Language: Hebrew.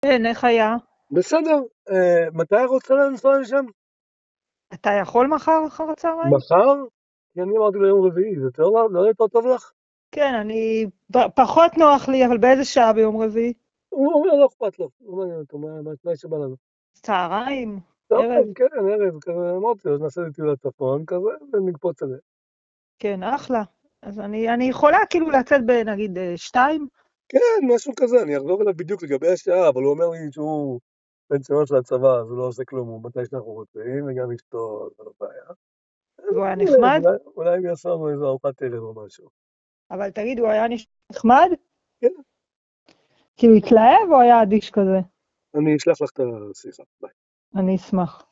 כן, איך היה? בסדר, מתי רוצה לנסוע לשם? אתה יכול מחר אחר הצהריים? מחר? כי אני אמרתי ליום רביעי, זה לא יותר טוב לך? כן, פחות נוח לי, אבל באיזה שעה ביום רביעי? הוא אומר לא אכפת לו, לא מעניין אותו, מה שבא לנו. צהריים? טוב, ערב? כן, ערב, כזה, אמרתי, אז נעשה לי טיול לצפון כזה, ונקפוץ על זה. כן, אחלה. אז אני יכולה כאילו לצאת בנגיד 2? כן, משהו כזה, אני אחזור אליו בדיוק לגבי השעה, אבל הוא אומר לי שהוא פנסיונר של הצבא, אז הוא לא עושה כלום, הוא מתי שאנחנו רוצים, וגם אשתו, זה לא בעיה. והוא היה נחמד? אולי הם יעשו לנו איזו ארוחת ערב או משהו. אבל תגיד, הוא היה נחמד? כן, כאילו התלהב או היה אדיש כזה? אני אשלח לך את השיחה, ביי. אני אשמח.